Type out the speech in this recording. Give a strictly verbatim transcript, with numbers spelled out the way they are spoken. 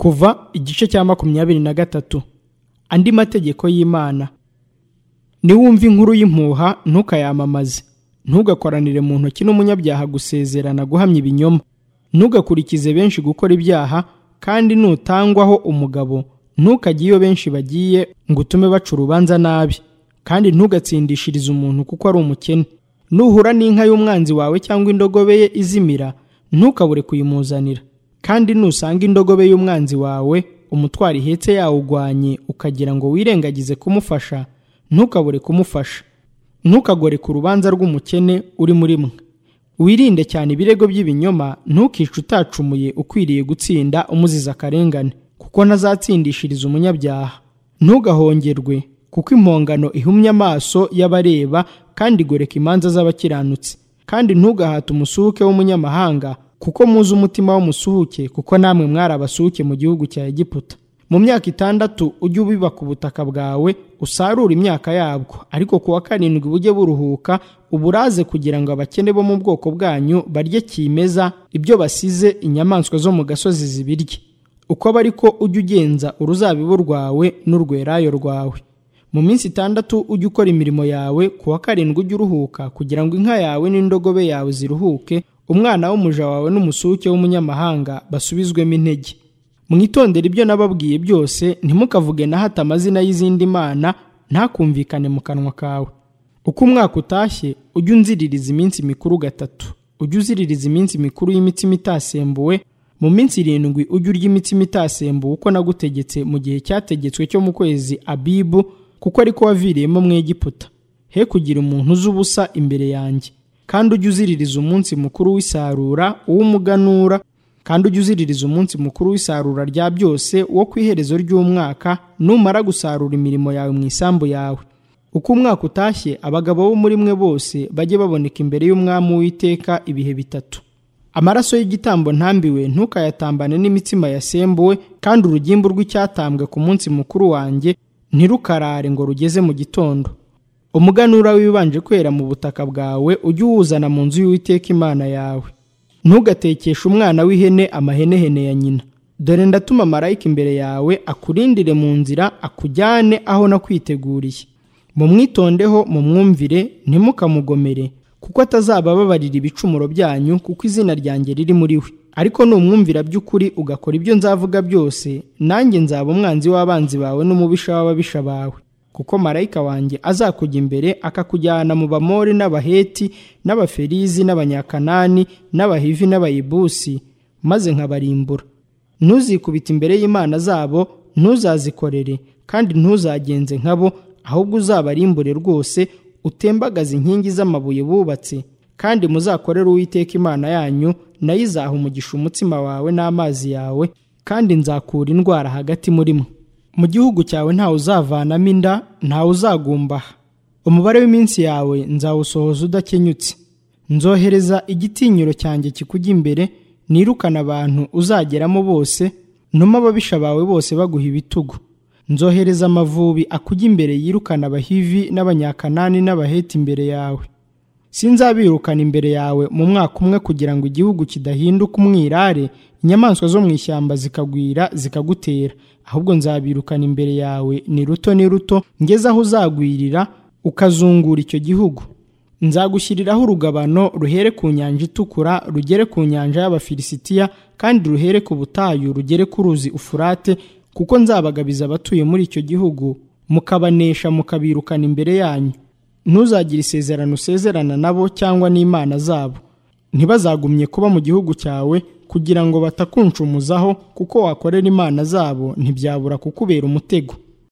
Kuva igice cya makumyabiri na gatatu. Andi mategeko y'Imana. Niwumva inkuru y'impuha ntukayamamaze, ntugakoranire mu ntoki n'umunyabyaha gusezerana guhamya ibinyoma, ntugakurikize benshi gukora ibyaha, kandi nutangwaho umugabo ntukajye iyo benshi bagiye ngo utume baca urubanza nabi, kandi ntugatsindishirize umuntu kuko ari umukene. Nuhura n'inka y'umwanzi wawe cyangwa indogobe ye izimira, ntukabure kuyimuzanira, kandi nusanga indogobe y'umwanzi wawe umutwaro ihetse yawugwanye ukagira ngo wirengagize kumufasha, ntukabure kumufasha. Ntukagore ku rubanza rw'umukene uri muri mwe. Wirinde cyane ibirego by'ibinyoma, ntukice utacumuye ukwiriye gutsinda umuziza akarengane, kuko ntazatsindishiriza umunyabyaha. Ntugahongerwe, kuko impongano ihumya amaso y'abareba kandi igoreka imanza z'abakiranutsi. Kandi ntugahate umusuhuke w'umunyamahanga, kuko muzi umutima w'umusuhuke, kuko namwe mwari abasuhuke mu gihugu cya Egiputa. Mu myaka itandatu ujye ubiba ku butaka bwawe, usarura imyaka yabwo, ariko kuwa karindwi bujye buruhuka, uburaze kugira ngo abakene bo mu bwoko bwanyu barye kimeza ibyo basize inyamaswa zo mu gasozi zibirye. Uko aba ariko ujye ugenza uruzabibu rwawe n'urwerayo rwawe. Mu minsi itandatu ujye ukora imirimo yawe, kuwa karindwi ujye uruhuka, kugira ngo inka yawe n'indogobe yawe ziruhuke, umwana w'umuja wawe n'umusuhuke w'umunyamahanga basubizwemo intege. Mwitondere ibyo nababwiye byose, ntimukavuge na hato amazina y'izindi mana, ntakumvikane mu kanwa kawe. Uko umwaka utashye ujye unziririza iminsi mikuru gatatu. Ujye uziririza iminsi mikuru y'imitsima itasembuwe. Mu minsi irindwi ujye urya imitsima itasembuwe uko nagutegetse mu gihe cyategetswe cyo mu kwezi Abibu, kuko ariko waviriyemo mu Egiputa. He kugira umuntu uzi ubusa imbere yanjye. Kandi ujye uziririza umunsi mukuru w'isarura, uw'umuganura, kandi ujye uziririza umunsi mukuru w'isarura rya byose wo ku iherezo ry'umwaka, numara gusarura imirimo yawe mu isambu yawe. Uko umwaka utashye, abagabo bo muri mwe bose bajye baboneka imbere y'Umwami Uwiteka ibihe bitatu. Amaraso y'igitambo ntambiwe ntukayatambane n'imitsima yasembuwe, kandi urugimbu rw'icyatambwe ku munsi mukuru wanjye ntirukarare ngo rugeze mu gitondo. Umuganura wibanje kwera mu butaka bwawe ujye uwuzana mu nzu y'Uwiteka Imana yawe. Ntugatekeshe umwana w'ihene amahenehene ya nyina. Dore ndatuma marayika imbere yawe akurindire mu nzira, akujyane aho nakwiteguriye. Mumwitondeho, mumwumvire, ntimukamugomere, kuko atazabababarira ibicumuro byanyu, kuko izina ryanjye riri muri we. Ariko numwumvira by'ukuri ugakora ibyo nzavuga byose, nanjye nzaba umwanzi w'abanzi bawe n'umubisha w'ababisha bawe. Kuko marayika wanjye azakujya imbere akakujyana mu Bamori n'Abaheti n'Abaferizi n'Abanyakanani n'Abahivi n'Abayebusi, maze nkabarimbura. Ntuzikubite imbere y'imana zabo, ntuzazikorere, kandi ntuzagenze nkabo, ahubwo uzabarimbure rwose, utembagaze inkingi z'amabuye bubatse. Kandi muzakorere Uwiteka Imana yanyu, nayo izaha umugisha umutsima wawe n'amazi yawe, kandi nzakura indwara hagati muri mwe. Mu gihugu cyawe ntawe uzavanamo inda, ntawe uzagumbaha. Umubare w'iminsi yawe nzawusohoza udakenyutse. Nzohereza igitinyiro cyanjye kikujya imbere, nirukana abantu uzageramo bose, ntuma ababisha bawe bose baguha ibitugu. Nzohereza amavubi akujya imbere yirukana Abahivi n'Abanyakanani n'Abaheti imbere yawe. Sinzabirukana imbere yawe mu mwaka umwe kugira ngo igihugu kidahinduka umwirare, inyamaswa zo mu ishyamba zikagwira zikagutera, ahubwo nzabirukana imbere yawe ni ruto ni ruto, ngeze aho uzagwirira ukazungura icyo gihugu. Nzagushyiriraho urugabano ruhere ku nyanja itukura rugere ku nyanja y'Abafilisitiya, kandi ruhere ku butayu rugere ku ruzi Ufurate, kuko nzabagabiza abatuye muri icyo gihugu, mukabanesha mukabirukana imbere yanyu. Ntuzagire isezerano usezerana nabo cyangwa n'imana zabo. Ntibazagumye kuba mu gihugu cyawe kugira ngo batakuncumuzaho, kuko wakorera imana zabo ntibyabura kukubera umutego.